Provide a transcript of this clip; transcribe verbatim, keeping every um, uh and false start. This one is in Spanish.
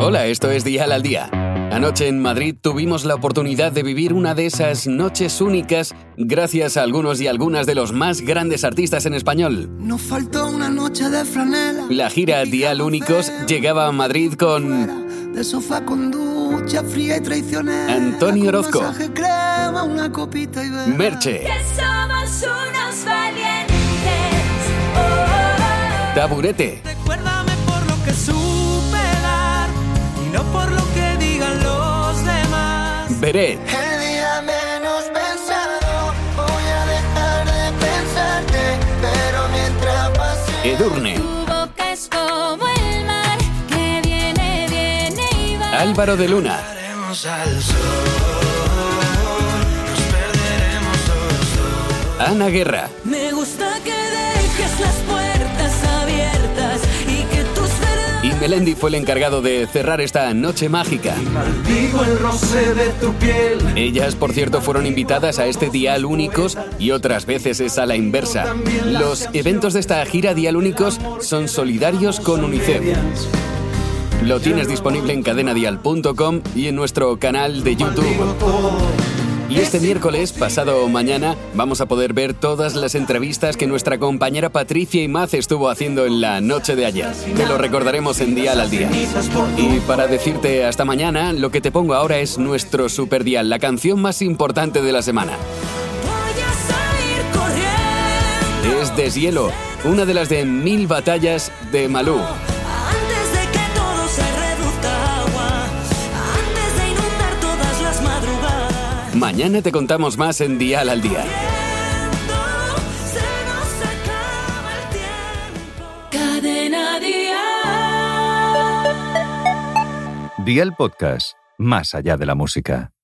Hola, esto es Dial al Día. Anoche en Madrid tuvimos la oportunidad de vivir una de esas noches únicas gracias a algunos y algunas de los más grandes artistas en español. Nos faltó una noche de franela. La gira Dial Únicos llegaba a Madrid con de sofá con ducha fría y traicionera, Antonio Orozco, con masaje, crema, una copita y vela. Merche, Que somos unos valientes. Oh, oh, oh. Taburete, Recuérdame por lo que supe dar y no por lo que digan los demás. Beret, El día menos pensado voy a dejar de pensarte, pero mientras pase Edurne, Tu boca es como el mar que viene, viene y va. Álvaro de Luna, al sol, nos perderemos todos. Ana Guerra, Me gusta que dejes las puertas abiertas y que tus verdades. y Melendi fue el encargado de cerrar esta noche mágica. Maldigo el roce de tu piel. Ellas, por cierto, fueron invitadas a este Dial Únicos y otras veces es a la inversa. Los eventos de esta gira Dial Únicos son solidarios con UNICEF. Lo tienes disponible en cadena dial punto com y en nuestro canal de Maldigo YouTube. todo. Y este miércoles, pasado mañana, vamos a poder ver todas las entrevistas que nuestra compañera Patricia Imaz estuvo haciendo en la noche de ayer. Te lo recordaremos en Dial al Día. Y para decirte hasta mañana, lo que te pongo ahora es nuestro Super Dial, la canción más importante de la semana. Voy a salir corriendo Es Deshielo, una de las de Mil Batallas de Malú. antes de que todo se reduzca a agua, antes de inundar todas las madrugadas. Mañana te contamos más en Dial al Día. Se nos acaba el tiempo. Cadena Dial. Dial Podcast, más allá de la música.